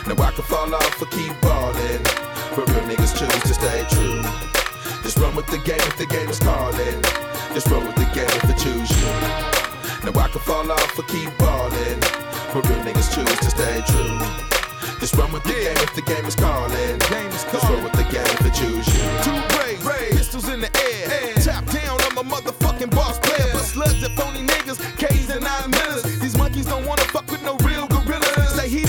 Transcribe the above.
Now I can fall off or keep ballin', but real niggas choose to stay true. Just run with the game if the game is calling. Just roll with the game if it choose you. Now I can fall off or keep ballin', but real niggas choose to stay true. Just run with the game if the game is calling. Just roll with the game if it choose you.